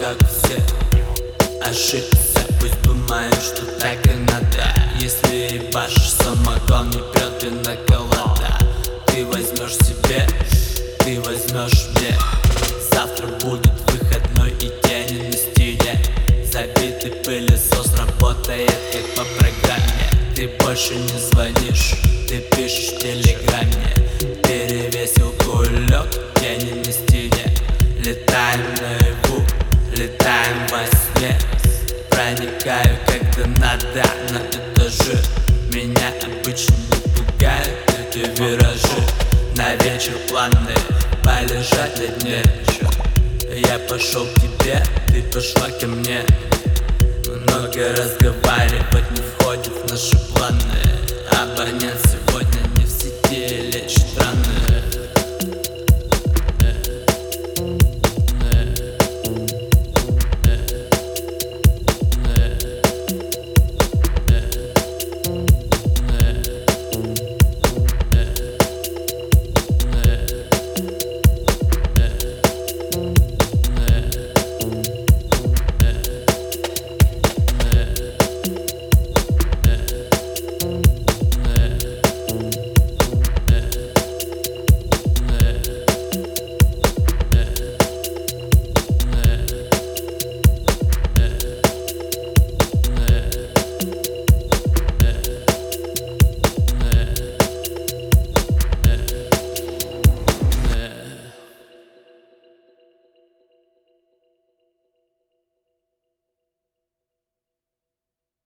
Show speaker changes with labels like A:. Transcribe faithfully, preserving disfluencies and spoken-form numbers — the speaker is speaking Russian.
A: как все. Ошибся, пусть думаешь, что так и надо. Если ебашь самогон, не прет и на голода. Ты возьмешь себе, ты возьмешь мне. Завтра будет выходной и тени на стене. Забитый пылесос работает как по программе. Ты больше не звонишь, ты пишешь в телеграме. Перевесил кулек, тени на стене. Летаем наяву, летаем во сне. Проникаю когда надо на этажи. Меня обычно не пугают эти виражи. На вечер планы полежать на дне. Я пошел к тебе, ты пошла ко мне. Много разговаривать не входит в наши планы. Абонент сегодня не в сети.